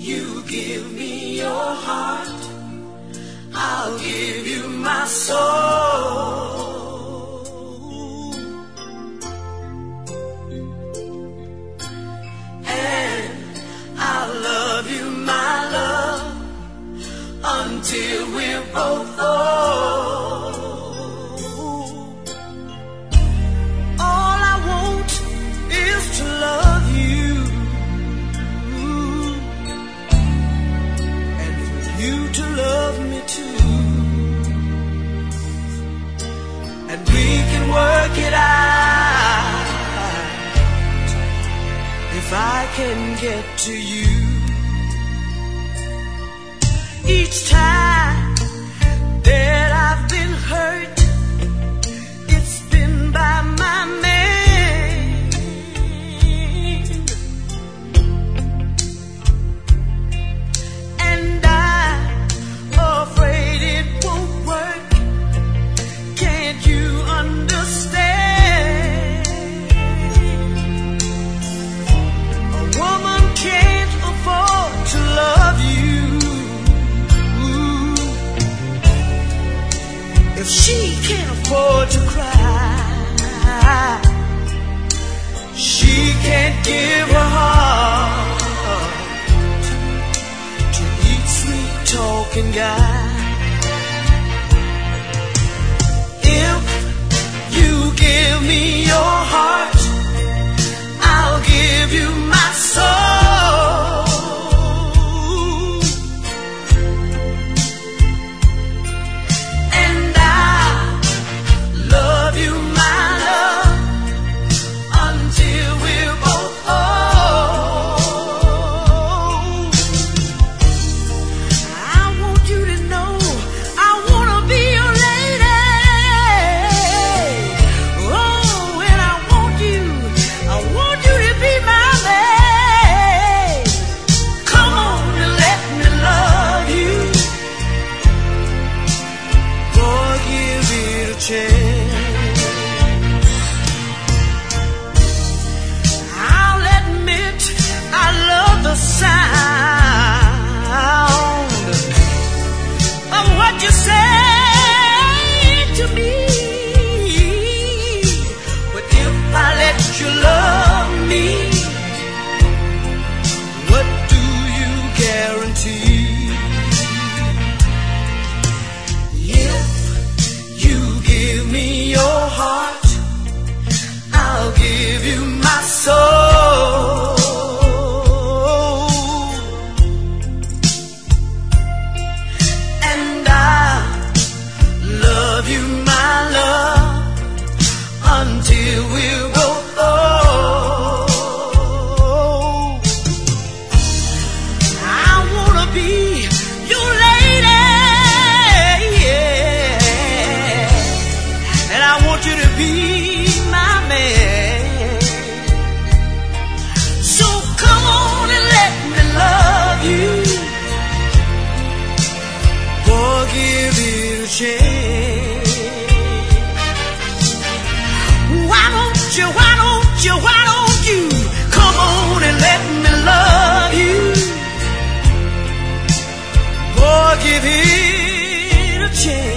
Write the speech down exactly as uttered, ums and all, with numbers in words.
you give me your heart, I'll give you my soul. And I'll love you, my love, until we're both old. All I want is to love you, and for you to love me too. And we can work it out if I can get to you. Each time that I've been hurt, it's been by my man. And I'm afraid it won't work. Can't you understand? A woman can't afford to love you if she can't afford to cry. She can't give her heart to each sweet-talking guy. If you give me your heart, I'll give you my soul. I'll admit I love the sound of what you say to me, but if I let you love me, what do you guarantee? If you give me your heart, I'll give you my soul. And I'll love you, my love, until we're both old. I wanna be your lady, yeah, and I want you to be my man. So come on and let me love you. Boy, give it a chance. Why don't you, why don't you, why don't you come on and let me love you? Boy, give it a chance.